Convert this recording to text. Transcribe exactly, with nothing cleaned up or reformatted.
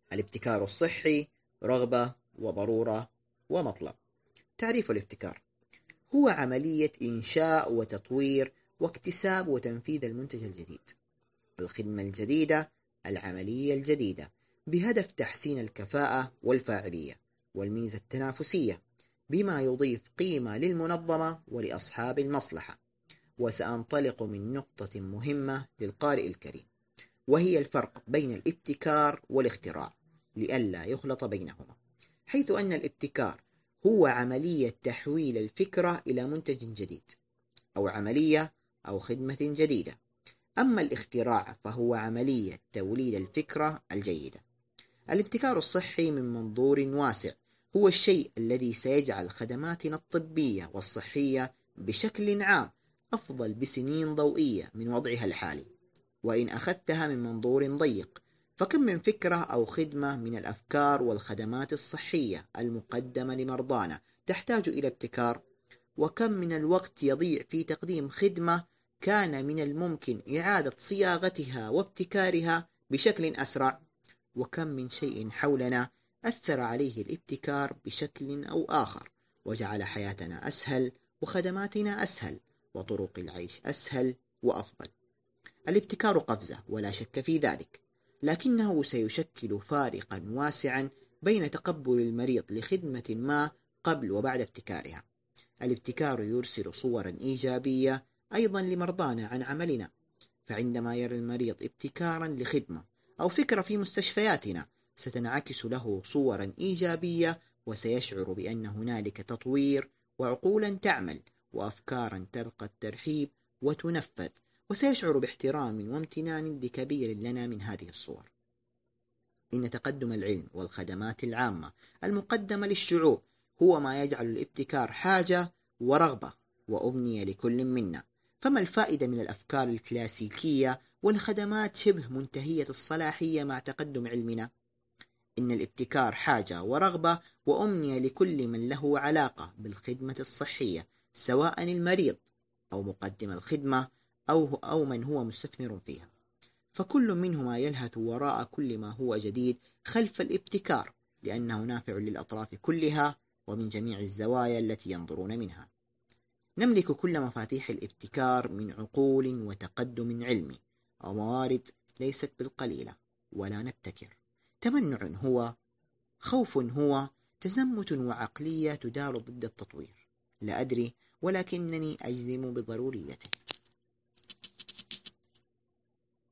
الابتكار الصحي رغبة وضرورة ومطلب. تعريف الابتكار: هو عملية إنشاء وتطوير واكتساب وتنفيذ المنتج الجديد، الخدمة الجديدة، العملية الجديدة، بهدف تحسين الكفاءة والفاعلية والميزة التنافسية، بما يضيف قيمة للمنظمة ولأصحاب المصلحة. وسأنطلق من نقطة مهمة للقارئ الكريم، وهي الفرق بين الابتكار والاختراع، لئلا يخلط بينهما، حيث أن الابتكار هو عملية تحويل الفكرة إلى منتج جديد أو عملية أو خدمة جديدة، أما الاختراع فهو عملية توليد الفكرة الجيدة. الابتكار الصحي من منظور واسع هو الشيء الذي سيجعل خدماتنا الطبية والصحية بشكل عام أفضل بسنين ضوئية من وضعها الحالي. وإن أخذتها من منظور ضيق، فكم من فكرة أو خدمة من الأفكار والخدمات الصحية المقدمة لمرضانا تحتاج إلى ابتكار، وكم من الوقت يضيع في تقديم خدمة كان من الممكن إعادة صياغتها وابتكارها بشكل أسرع، وكم من شيء حولنا أثر عليه الابتكار بشكل أو آخر وجعل حياتنا أسهل وخدماتنا أسهل وطرق العيش أسهل وأفضل. الابتكار قفزة ولا شك في ذلك، لكنه سيشكل فارقا واسعا بين تقبل المريض لخدمة ما قبل وبعد ابتكارها. الابتكار يرسل صورا إيجابية أيضا لمرضانا عن عملنا، فعندما يرى المريض ابتكارا لخدمة أو فكرة في مستشفياتنا ستنعكس له صورا إيجابية، وسيشعر بأن هنالك تطوير وعقولا تعمل وأفكارا تلقى الترحيب وتنفذ، وسيشعر باحترام وامتنان لكبير لنا من هذه الصور. إن تقدم العلم والخدمات العامة المقدمة للشعوب هو ما يجعل الابتكار حاجة ورغبة وأمنية لكل منا. فما الفائدة من الأفكار الكلاسيكية والخدمات شبه منتهية الصلاحية مع تقدم علمنا؟ إن الابتكار حاجة ورغبة وأمنية لكل من له علاقة بالخدمة الصحية، سواء المريض أو مقدم الخدمة أو, أو من هو مستثمر فيها، فكل منهما يلهث وراء كل ما هو جديد خلف الابتكار، لأنه نافع للأطراف كلها ومن جميع الزوايا التي ينظرون منها. نملك كل مفاتيح الابتكار من عقول وتقدم علمي وموارد ليست بالقليلة، ولا نبتكر. تمنع هو، خوف هو، تزمت وعقلية تدار ضد التطوير. لا أدري، ولكنني أجزم بضروريته.